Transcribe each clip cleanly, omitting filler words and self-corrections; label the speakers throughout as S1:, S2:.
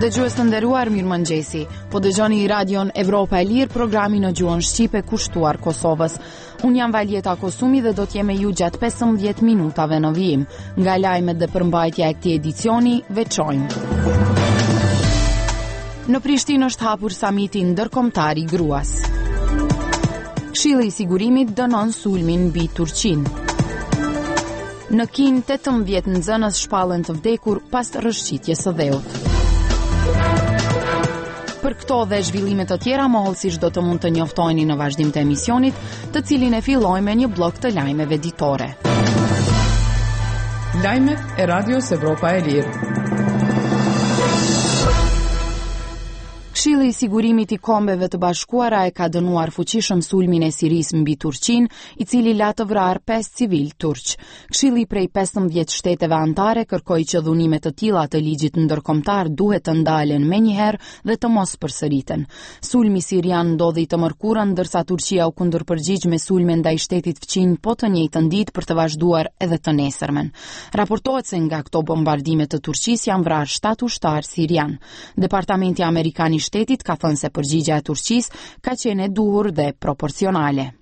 S1: Dëgjues të nderuar, mirëmëngjesi. Po dëgjoni Radion Evropa e Lirë, programi në gjuhën shqipe kushtuar Kosovës. Unë jam Valjeta Kosumi dhe do të jem me ju gjatë 15 minutave në vijim. Nga lajmet dhe përmbajtja e këtij edicioni, veçojmë. Në Prishtinë është hapur samiti ndërkombëtar i gruas. Këshilli i Sigurimit dënon sulmin mbi Turqinë. Në Kinë 18 nxënës shpallën të vdekur pas rrëshqitjes së dheut. Për këto dhe zhvillime të tjera, mohëlsisht do të mund të njoftoheni në vazhdim të emisionit, të cilin e fillojmë me një blok të lajmeve ditore.
S2: Lajmet e Radios Evropa e Lirë.
S1: Këshilli i Sigurimit i Kombeve të Bashkuara e ka dënuar fuqishëm sulmin e Sirisë mbi Turqinë, i cili la të vrarë 5 civil turq. Këshilli prej 15 shteteve anëtare kërkoi që dhunimet të tilla të ligjit ndërkombëtar duhet të ndalen menjëherë dhe të mos përsëriten. Sulmi sirian ndodhi të mërkurën, ndërsa Turqia u kundërpërgjigj me sulme ndaj shtetit fëqinj po të njëjtën ditë për të vazhduar edhe të nesërmen. Raportohet se nga këto bombardime të Turqisë janë vrarë 7 ushtar sirian. Departamenti Amerikan i Shtetit ka thënë se përgjigjja e Turqisë ka qenë e duhur dhe proporcionale.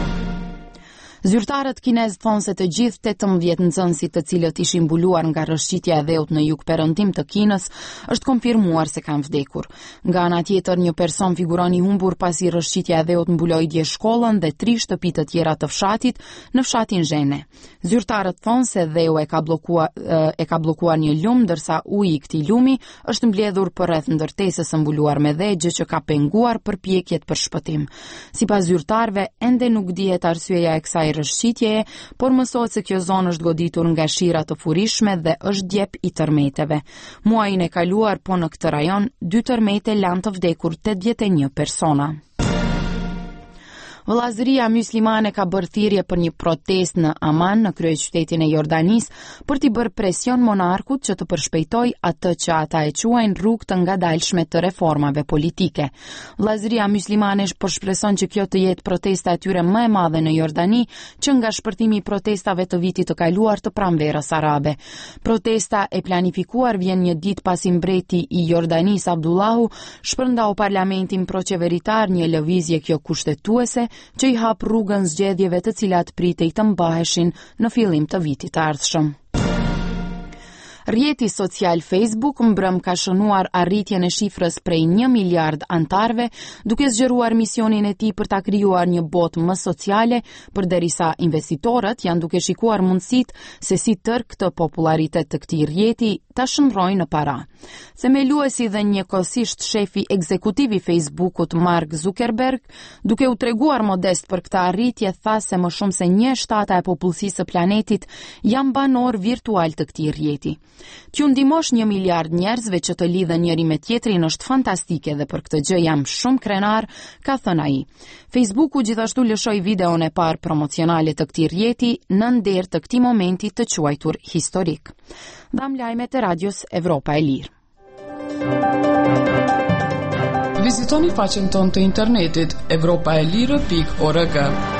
S1: Zyrtarët kinez thonë se të gjithë 18 nxënësit të cilët ishin mbuluar nga rrëshqitja e dheut në jugperëndim të Kinës është konfirmuar se kanë vdekur. Nga ana tjetër, një person figuron i humbur pasi rrëshqitja e dheut mbuloi dje shkollën dhe 3 shtëpi të tjera të fshatit në fshatin Zhene. Zyrtarët thonë se dheu e ka bllokuar një lum, ndërsa uji i këtij lumi është mbledhur përreth ndërtesës së mbuluar me dhe, gjë që ka penguar përpjekjet për shpëtim. Sipas zyrtarëve, ende nuk dihet arsyeja e kësaj rrëshqitjeje, por mësohet se kjo zonë është goditur nga shira të furishme dhe është djep i tërmeteve. Muajin e kaluar, po në këtë rajon, 2 tërmete lanë të vdekur 81 persona. Vëllazëria Myslimane ka bërë thirrje për një protestë në Aman, në kryeqytetin e Jordanisë, për t'i bërë presion monarkut që të përshpejtojë atë që ata e quajnë rrugë të ngadalshme të reformave politike. Vëllazëria Myslimane shpreson që kjo të jetë protesta e tyre më e madhe në Jordani, që nga shpërtimi i protestave të vitit të kaluar të pranverës arabe. Protesta e planifikuar vjen një ditë pasi mbreti i Jordanisë Abdullahu shpërndau parlamentin proqeveritar, një lëvizje kjo kushtetuese që i hap rrugën zgjedhjeve të cilat pritej të mbaheshin në fillim të vitit të ardhshëm. Rrjeti social Facebook mbrëm ka shënuar arritjen e shifrës prej 1 miliard antarëve, duke zgjeruar misionin e tij për ta krijuar një botë më sociale, përderisa investitorët janë duke shikuar mundësitë se si tër këtë popularitet të këtij rrjeti ta shndrojnë në para. Themeluesi dhe njëkohësisht shefi ekzekutiv i Facebookut Mark Zuckerberg, duke u treguar modest për këtë arritje, tha se më shumë se 1/7 e popullsisë së planetit janë banor virtual të këtij rrjeti. T'ju ndihmosh 1 miliard njerëzve që të lidhen njëri me tjetrin është fantastike dhe për këtë gjë jam shumë krenar, ka thënë ai. Facebooku gjithashtu lëshoi videon e parë promocionale të këtij rrjeti në nder të këtij momenti të quajtur historik. Dham lajmet e Radios Evropa e Lirë.
S2: Vizitoni faqen tonë të internetit evropaelire.org.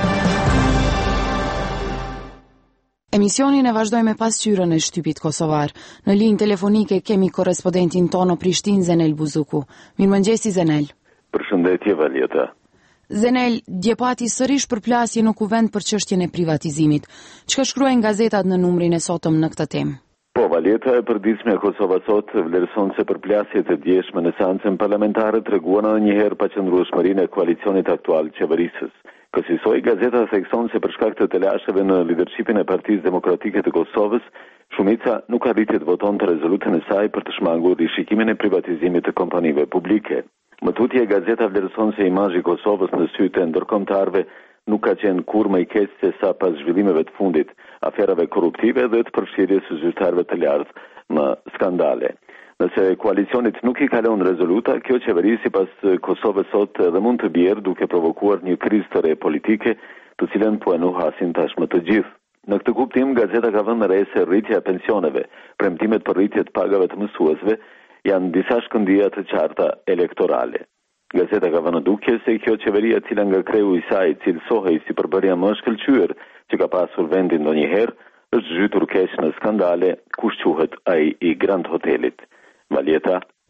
S1: Emisionin e vazhdojmë me pasqyrën e shtypit kosovar. Në linjë telefonike kemi korrespondentin tonë në Prishtinë, Zenel Buzuku. Mirëmëngjesi Zenel.
S3: Përshëndetje Valjeta.
S1: Zenel, dje pati sërish përplasje në kuvent për çështjen e privatizimit. Çka shkruajnë gazetat në numrin e sotëm në këtë temë?
S3: Po, Valjeta, e përditshme e Kosova sot vlerëson se përplasjet e djeshme në seancën parlamentare treguan edhe një herë paqëndrueshmërinë e koalicionit aktual qeverisës. Kësaj gazeta thekson se për shkak të telasheve në lidershipin e Partisë Demokratike të Kosovës, shumica nuk arriti të votonte rezolutën e saj për të shmangur rishikimin e privatizimit të kompanive publike. Më tutje, gazeta vlerëson se imazhi i Kosovës në sytë e ndërkombëtarëve nuk ka qenë kur më i keq se sa pas zhvillimeve të fundit, aferave korruptive dhe të përfshirjes së zyrtarëve të lartë në skandale. Nëse koalicionit nuk i kalon rezoluta, kjo qeveri sipas Kosovës sot edhe mund të bjerë duke provokuar një krizë të re politike, të cilën po e nuhasin tashmë të gjithë. Në këtë kuptim, gazeta ka vënë re se rritja e pensioneve, premtimet për rritje të pagave të mësuesve janë disa shkëndija të qarta elektorale. Gazeta ka vënë duke se kjo qeveria, cila nga kreu i saj cilësohej si përbërja më shkëlqyer që ka pasur vendin ndonjëherë, është zhytur keq në skandale, kush quhet ai i Grand Hotelit. Valjeta.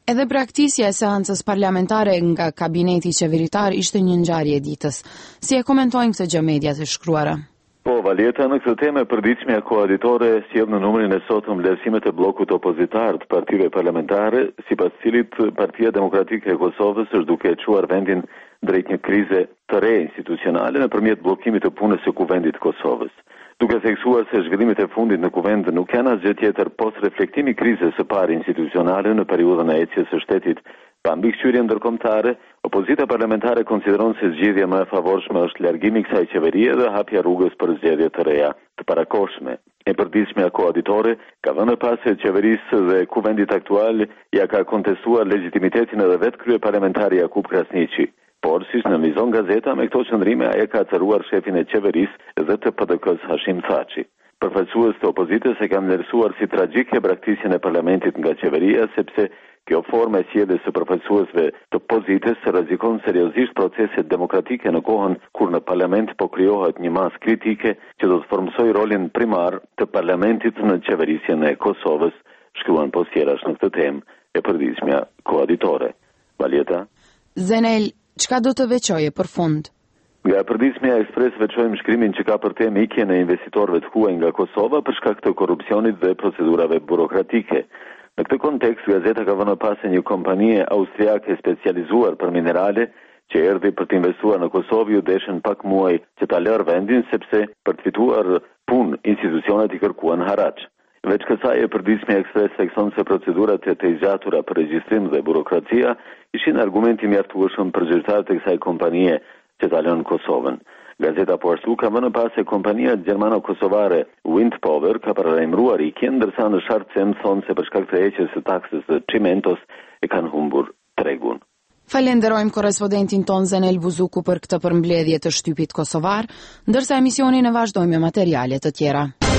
S1: Edhe braktisja e seancës parlamentare nga kabineti qeveritar ishte një ngjarje e ditës. Si e komentojnë këtë gjë mediat e shkruara?
S3: Po, Valeta, në këtë temë e përditshmja koalitore sjell në numrin e sotëm vlerësimet e bllokut opozitar të partive parlamentare, sipas cilit Partia Demokratike e Kosovës është duke e çuar vendin drejt një krize të re institucionale nëpërmjet bllokimit të punës së Kuvendit të Kosovës. Duke theksuar se zhvillimet e fundit në Kuvend nuk janë asgjë tjetër post reflektimi i krizës së parë institucionale në periudhën e ecjes së shtetit pa mbikëqyrje ndërkombëtare, opozita parlamentare konsideron se zgjedhja më e favorshme është largimi i kësaj qeverie dhe hapja rrugës për zgjedhje të reja të parakohshme. E përditshmja koalitore ka vënë pas se qeverisë dhe Kuvendit aktual ja ka kontestuar legitimitetin edhe vetë kryeparlamentari Jakub Krasniqi. Por, si shënëmizon gazeta, me këto qëndrime ajo ka cëruar shefin e qeverisë dhe të PDK-s Hashim Thaçi. Përfaqësues të opozitës e kanë vlerësuar si tragjike braktisjen e parlamentit nga qeveria, sepse kjo formë e sjelljes së përfaqësuesve të opozitës rrezikon seriozisht proceset demokratike në kohën kur në parlament po krijohet një masë kritike që do të formsojë rolin primar të parlamentit në qeverisjen e Kosovës, shkruan posjerash në këtë temë e përditshmja koalitore. Valeta?
S1: Zenel, çka do të veçoje për fund?
S3: Nga përditshmja Ekspres veçojmë shkrimin që ka për temë ikjen e investitorëve të huaj nga Kosova për shkak të korrupsionit dhe procedurave burokratike. Në këtë kontekst, gazeta ka vënë pas se një kompanie austriake specializuar për minerale që erdhi për të investuar në Kosovë u deshën pak muaj që ta lërë vendin sepse për të fituar punë institucionet i kërkuan haraç. Veç kësaj e përditshmja Ekspres thekson se procedurat e të zgjatura për regjistrim dhe burokracia ishin argumenti mjaftueshëm për zyrtarët e kësaj kompanie që ta lënë Kosovën. Gazeta po ashtu ka vënë pas se kompania gjermano-kosovare Windpower ka paralajmëruar ikjen, ndërsa në Sharp Cem thonë se për shkak të heqjes së taksës së Çimentos e kanë humbur tregun.
S1: Falenderojmë korrespondentin ton Zenel Buzuku për këtë përmbledhje të shtypit kosovar, ndërsa emisionin e vazhdojmë me materiale të tjera.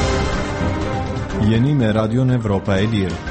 S4: Jeni me Radion Evropa e Lirë.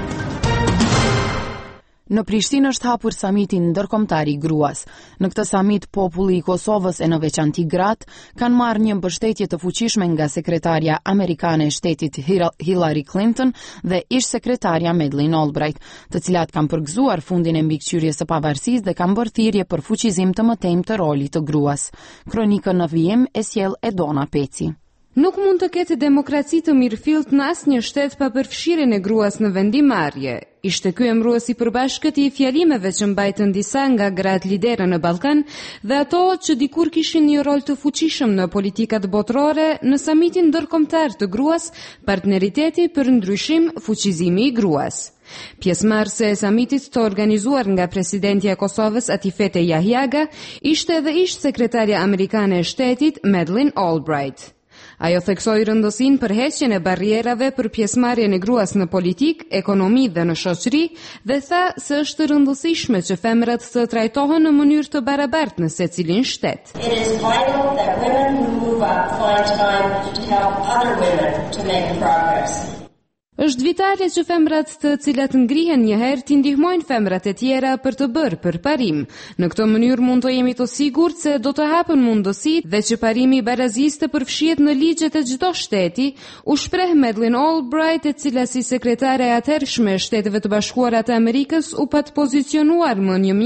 S1: Në Prishtinë është hapur samitin ndërkombëtar i gruas. Në këtë samit populli i Kosovës e në veçanti gratë kanë marrë një mbështetje të fuqishme nga sekretarja amerikane e shtetit Hillary Clinton dhe ish sekretarja Madeleine Albright, të cilat kanë përgëzuar fundin e mbikëqyrjes së pavarësisë dhe kanë bërë thirrje për fuqizim të mëtejmë të rolit të gruas. Kronikën në vijim e sjell Edona Peci.
S5: Nuk mund të ketë demokraci të mirëfillt në asnjë shtet pa përfshirjen e gruas në vendimarrje. Ishte ky emërues i përbashkët i fjalimeve që mbajtën disa nga gratë lidera në Ballkan dhe ato që dikur kishin një rol të fuqishëm në politikat botërore në samitin ndërkombëtar të gruas, partneriteti për ndryshim, fuqizimi i gruas. Pjesëmarrëse e samitit të organizuar nga presidentja e Kosovës Atifete Jahjaga ishte edhe ish sekretarja amerikane e shtetit Madeleine Albright. Ajo theksoi rëndësinë për heqjen e barrierave për pjesëmarrjen e gruas në politik, ekonomi dhe në shoqëri dhe tha se është rëndësishme që femrat të trajtohen në mënyrë të barabartë në secilin shtet.
S6: It is vital that women who move up find time to help other women to make progress.
S5: Është vitale që femrat të cilat ngrihen një herë t'i ndihmojnë femrat e tjera për të bërë përparim. Në këtë mënyrë mund të jemi të sigurt se do të hapen mundësitë dhe që parimi i barazisë të përfshihet në ligjet e çdo shteti, u shpreh Madeleine Albright, e cila si sekretare e atëhershme e Shteteve të Bashkuara të Amerikës u pat pozicionuar më në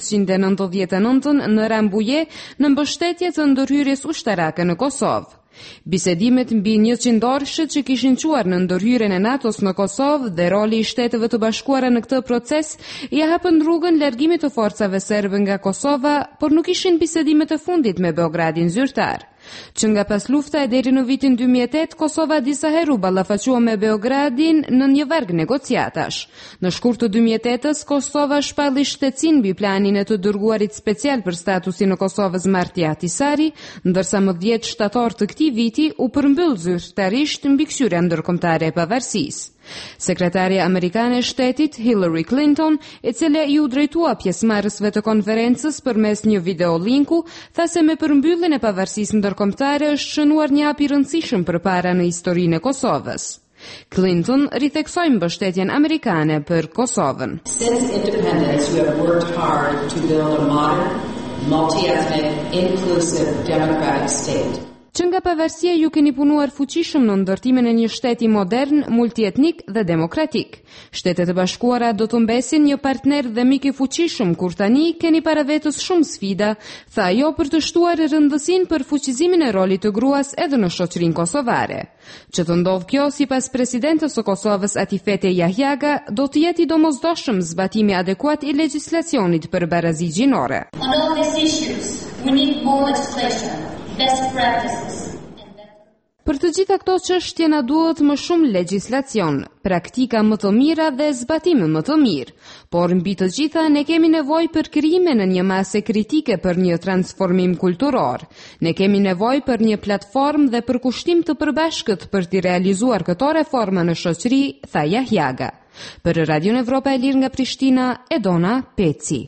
S5: 1999 në Rambuje në mbështetje të ndërhyrjes ushtarake në Kosovë. Bisedimet mbi 100 dorëshët që kishin quar në ndërhyrjen e NATO-s në Kosovë dhe roli i Shteteve të Bashkuara në këtë proces ja hapën rrugën largimit të forcave serbe nga Kosova, por nuk ishin bisedimet e fundit me Beogradin zyrtar. Që nga pas lufta e deri në vitin 2008, Kosova disa herë u ballafaqua me Beogradin në një varg negociatash. Në shkurt të 2008-s, Kosova shpalli shtetësinë mbi planin e të dërguarit special për statusin në Kosovës Marti Ahtisari, ndërsa më 10 shtator të këtij viti u përmbyll zyrtarisht mbikëqyrja ndërkombëtare e pavarësisë. Sekretarja amerikane e shtetit Hillary Clinton, e cila i u drejtua pjesëmarrësve të konferencës përmes një videolinku, tha se me përmbylljen e pavarësisë ndërkombëtare është shënuar një hap i rëndësishëm përpara në historinë e Kosovës. Clinton ritheksoi mbështetjen amerikane për Kosovën.
S7: Since independence, we have worked hard to build a modern, multi-ethnic, inclusive, democratic state.
S5: që nga pavarësia ju keni punuar fuqishëm në ndërtimin e një shteti modern, multietnik dhe demokratik. Shtetet e Bashkuara do të mbesin një partner dhe mik i fuqishëm kur tani keni para vetës shumë sfida, tha ajo për të shtuar rëndësinë për fuqizimin e rolit të gruas edhe në shoqërinë kosovare. Që të ndodh kjo, sipas presidentës së Kosovës Atifete Jahjaga, do të jetë i domosdoshëm zbatimi adekuat i legjislacionit për barazi gjinore.
S6: On all these issues, we need more legislation, best practices.
S5: Për të gjitha këto çështje na duhet më shumë legjislacion, praktika më të mira dhe zbatim më të mirë. Por mbi të gjitha ne kemi nevojë për krijimin e një mase kritike për një transformim kulturor. Ne kemi nevojë për një platformë dhe për kushtim të përbashkët për të realizuar këto reforma në shoqëri, tha Jahjaga. Për Radio Evropa e Lirë nga Prishtina, Edona Peci.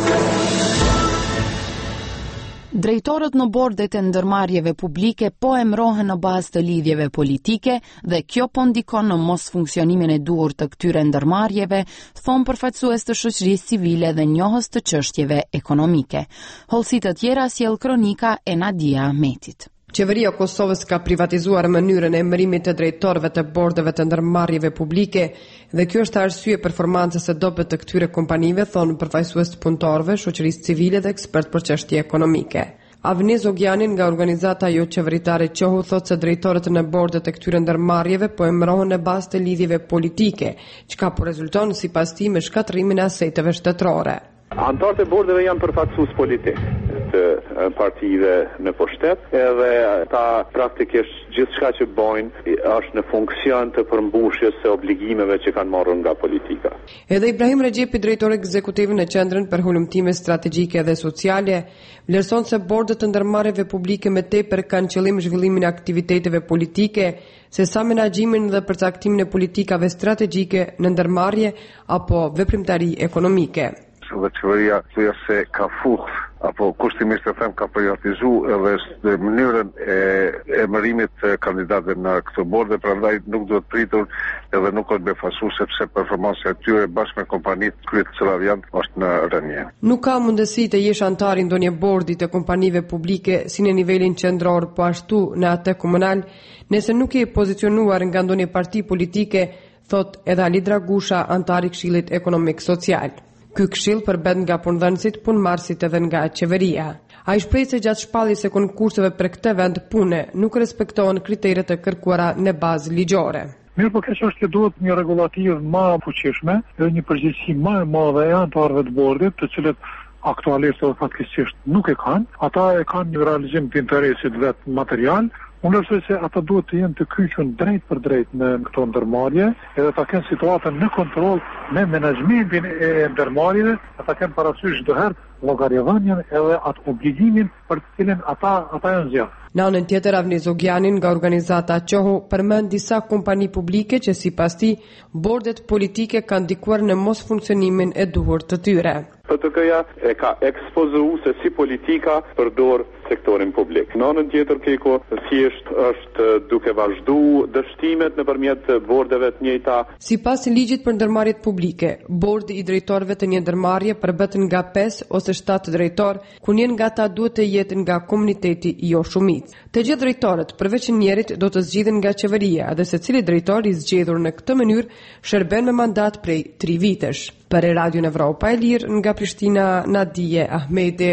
S1: Drejtorët në bordet e ndërmarrjeve publike po emrohen në bazë të lidhjeve politike dhe kjo po ndikon në mos funksionimin e duhur të këtyre ndërmarrjeve, thon përfaqësues të shoqërisë civile dhe njohës të çështjeve ekonomike. Hollësi të tjera sjell kronika e Nadia Ahmetit.
S8: Qeveria e Kosovës ka privatizuar mënyrën e emërimit të drejtorëve të bordeve të ndërmarrjeve publike dhe kjo është arsye performancës së dobët të këtyre kompanive, thonë përfaqësues të punëtorëve, shoqërisë civile dhe ekspert për çështje ekonomike. Avniz Ogjanin nga organizata jo qeveritare Qohu thotë se drejtorët në bordet e këtyre ndërmarrjeve po emërohen në bazë të lidhjeve politike, çka po rezulton sipas tij me shkatërrimin e aseteve shtetërore.
S9: Antarët e bordeve janë përfaqësues politik të partive në pushtet, edhe ata praktikisht gjithçka që bojnë është në funksion të përmbushjes së obligimeve që kanë marrë nga politika.
S8: Edhe Ibrahim Regjepi, drejtor ekzekutiv në Qendrën për Hulumtime Strategjike dhe Sociale, vlerëson se bordet të ndërmarrjeve publike më tepër kanë qëllim zhvillimin e aktiviteteve politike, sesa menaxhimin dhe përcaktimin e politikave strategjike në ndërmarrje apo veprimtari ekonomike.
S10: Dhe qeveria thuja se ka full apo kushtimisht e them ka privatizu edhe në mënyrën e emërimit të kandidatëve në këto borde, prandaj nuk duhet pritur edhe nuk është befasu sepse performanca e tyre bashkë me kompanitë kryet të cilat janë është në rënje.
S8: Nuk ka mundësi të jesh antar i ndonjë bordi të kompanive publike si në nivelin qendror, po ashtu në atë komunal, nëse nuk je pozicionuar nga ndonjë parti politike, thot edhe Ali Dragusha, antar i Këshillit Ekonomik Social. Ky këshill përbet nga punëdhënësit, punëmarrësit edhe nga qeveria. Ai shpreh se gjatë shpalljes së konkurseve për këtë vend pune nuk respektohen kriteret e kërkuara në bazë ligjore.
S11: Mirë, po kjo çështje duhet një regulativë më e fuqishme dhe një përgjegjësi më e madhe e anëtarëve të bordit, të cilët aktualisht edhe fatkeqësisht nuk e kanë. Ata e kanë një realizim të interesit vet material. Unë besoj se ata duhet të jenë të kyçur drejt për drejt në këto ndërmarrje, edhe ta kenë situatën në kontroll me menaxhmentin e ndërmarrjeve, ata kenë parasysh çdo herë llogariavënien edhe atë obligimin për të cilën ata janë zgjedhur.
S8: Në anën tjetër, Avniz Ogjanin nga organizata Qohu përmend disa kompani publike që sipas tij bordet politike kanë ndikuar në mos funksionimin e duhur të tyre.
S9: PTK-ja e ka ekspozuar se si politika përdor sektorin publik. Në anën tjetër Keko thjesht është duke vazhduar dështimet nëpërmjet bordeve të njëjta.
S8: Sipas ligjit për ndërmarrjet publike, bordi i drejtorëve të një ndërmarrje përbet nga 5 ose 7 drejtor, ku një nga ata duhet të jetë nga komuniteti jo shumicë. Të gjithë drejtorët përveç njërit do të zgjidhen nga qeveria dhe secili drejtor i zgjedhur në këtë mënyrë shërben me mandat prej 3 vitesh. Për Radio Evropa e Lirë nga Prishtina, Nadia Ahmeti.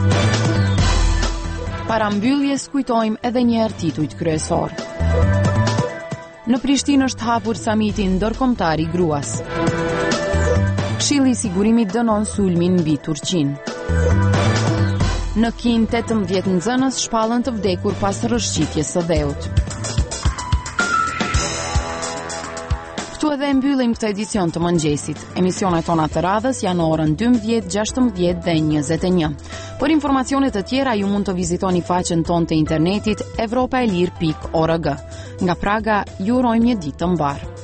S1: Para mbylljes kujtojmë edhe një herë titujt kryesor. Në Prishtinë është hapur samiti ndërkombëtar i gruas. Këshilli i Sigurimit dënon sulmin mbi Turqinë. Në Kinë 18 nxënës shpallën të vdekur pas rrëshqitjes së dheut. Këtu edhe mbyllim këtë edicion të mëngjesit. Emisionet tona të radhës janë orën 12, 16 dhe 21. Për informacionet të tjera ju mund të vizitoni faqen tonë të internetit evropaelir.org. Nga Praga ju urojmë një ditë të mbarë.